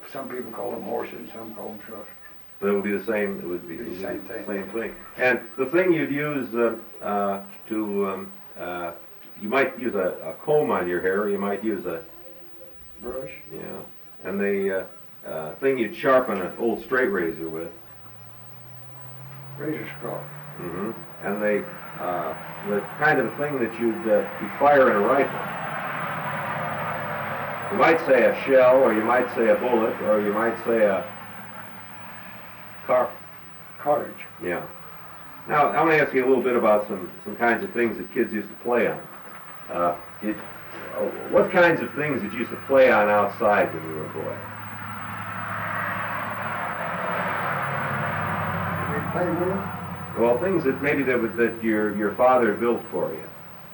some people call them horses, some call them trucks. So it would be the same. It would be The same thing. Same thing. And the thing you'd use you might use a comb on your hair. Or you might use a Brush. yeah. And the thing you'd sharpen an old straight razor with. Razor straw. Mm-hmm. And the kind of thing that you'd fire in a rifle. You might say a shell, or you might say a bullet, or you might say a Cartridge. Yeah. Now, I want to ask you a little bit about some kinds of things that kids used to play on. What kinds of things did you used to play on outside when you were a boy? Did we play with? Well, things that maybe that your father built for you.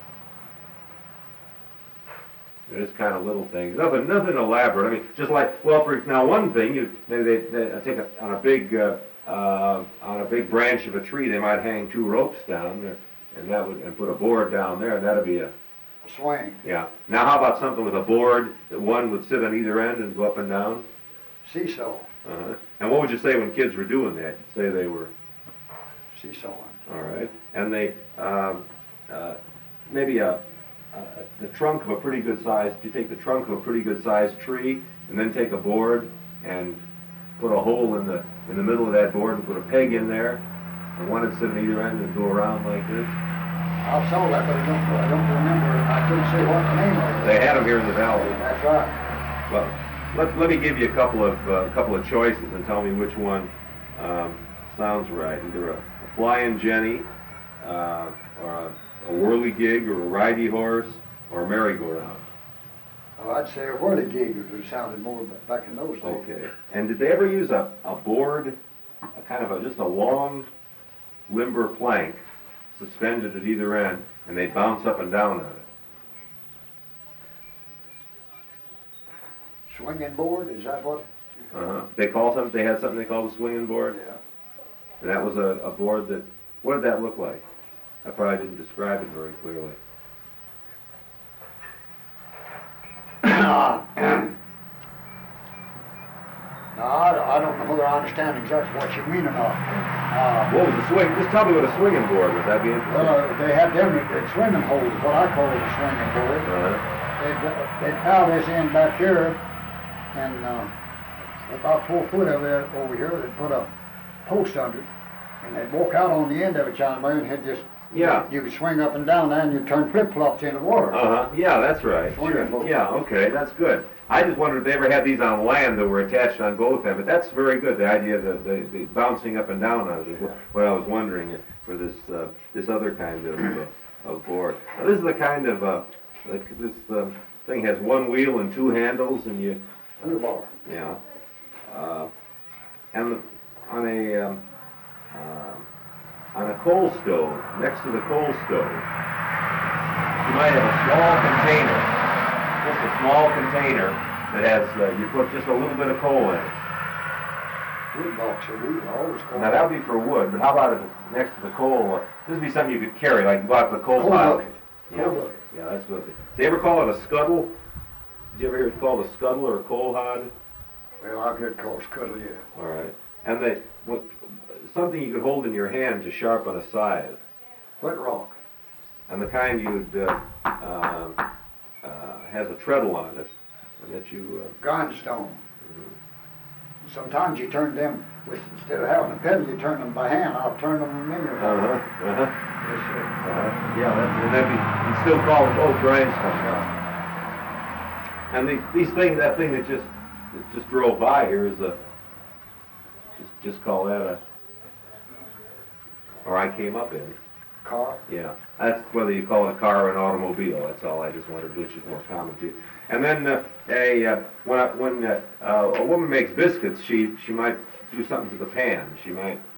Just kind of little things, nothing elaborate. I mean, just like, well, now one thing, maybe they take on a big branch of a tree, they might hang 2 ropes down there, and put a board down there, and that'd be a swing. Yeah. Now, how about something with a board that one would sit on either end and go up and down? Seesaw. Uh-huh. And what would you say when kids were doing that? You'd say they were seesawing. All right. And they maybe the trunk of a pretty good size. You take the trunk of a pretty good sized tree, and then take a board and put a hole in the middle of that board and put a peg in there, and one would sit on either end and go around like this. I saw that, but I don't remember. I couldn't say what the name of it. They had them here in the valley. That's right. Well, let me give you a couple of choices and tell me which one sounds right. Either a flying Jenny, or a whirligig, or a ridey horse, or a merry-go-round. Oh, I'd say a whirligig would sounded more back in those days. Okay. And did they ever use a board, a kind of just a long, limber plank, suspended at either end, and they bounce up and down on it? Swinging board, is that what? They had something they called a swinging board? Yeah. And that was a board that, what did that look like? I probably didn't describe it very clearly. I don't know whether I understand exactly what you mean or not. What was a swing? Just tell me what a swinging board was. That'd be interesting. Well, they had them swimming holes, what I call it a swinging board. They'd power this end back here, and about 4 foot of it over here, they'd put a post under it, and they'd walk out on the end of it, John Mayer, and had just, you could swing up and down there, and you'd turn flip-flops in the water. Yeah, that's right. Sure. Yeah, okay, that's good. I just wondered if they ever had these on land that were attached on both ends, but that's very good, the idea of the bouncing up and down on it is what I was wondering for this other kind of board. Now, this is the kind of, this thing has 1 wheel and 2 handles, and you... Wheelbar. Yeah. And on a coal stove, next to the coal stove, you might have a small container, just a small container that has, you put just a little bit of coal in it. Wood box, we always call Now that would be for wood, but how about if next to the coal, this would be something you could carry, like you go out to the coal pile. Bucket. Yeah. Coal bucket. Yeah, that's what did they ever call it a scuttle? Did you ever hear it called a scuttle or a coal hod? Well, I've heard it called scuttle, yeah. All right. And something you could hold in your hand to sharpen a scythe. Wet rock. And the kind you'd has a treadle on it, and that you... Grindstone. Sometimes you turn them, instead of having a pedal, you turn them by hand. I'll turn them in there. Yes, sir. Yeah, and that'd be still called grindstone. And these things, that thing that just drove by here is just call that or I came up in. Car? Yeah, that's whether you call it a car or an automobile. That's all. I just wondered which is more common to you. And then when a woman makes biscuits, she might do something to the pan. She might